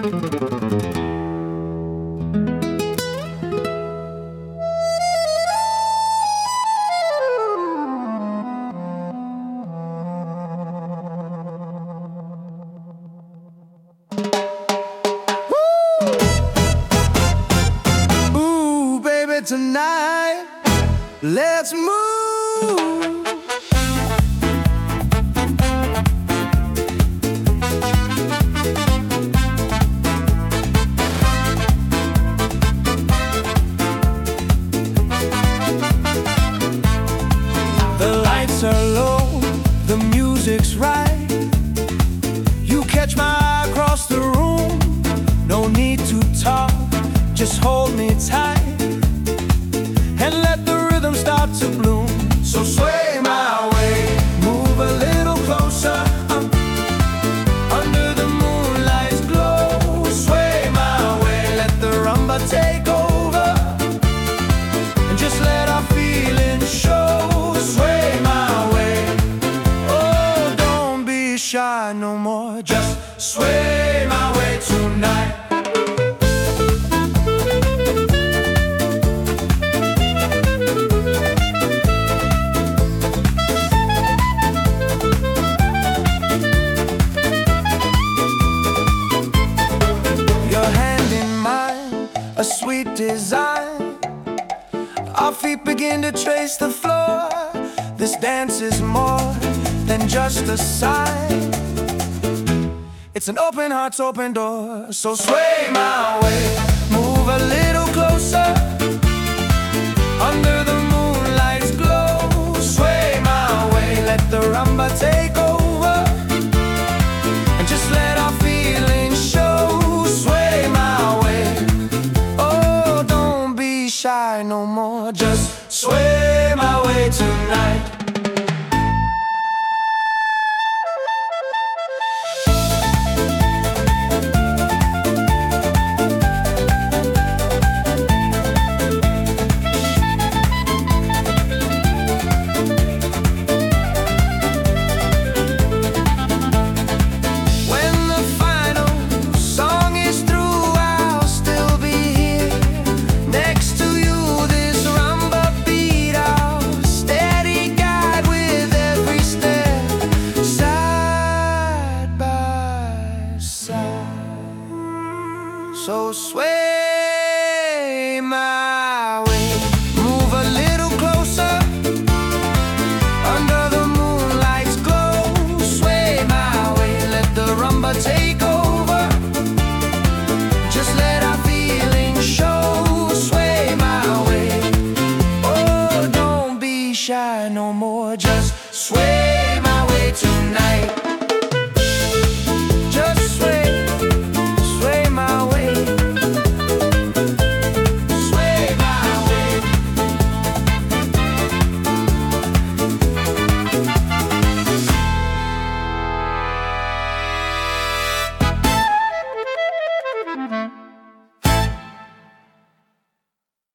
Ooh, baby, tonight, let's move. The lights are low, the music's right. You catch my eye across the room. No need to talk, just hold me tight and let the rhythm start to bloom. So sway my way, move a little closer. Under the moonlight's glow. Sway my way, let the rumba take over, and just let our feelings show. Sway my way, oh, don't be shy no more. Just sway my way tonight. A sweet design. Our feet begin to trace the floor. This dance is more than just a sign. It's an open heart's open door. So sway my way, move a little closer. Under the moonlight's glow. Sway my way, let the rumba take over, and just let our feelings show. Sway my way, shy no more. Just sway my way tonight. So sway my way, move a little closer. Under the moonlight's glow. Sway my way, let the rumba take over, just let our feelings show. Sway my way, oh, don't be shy no more.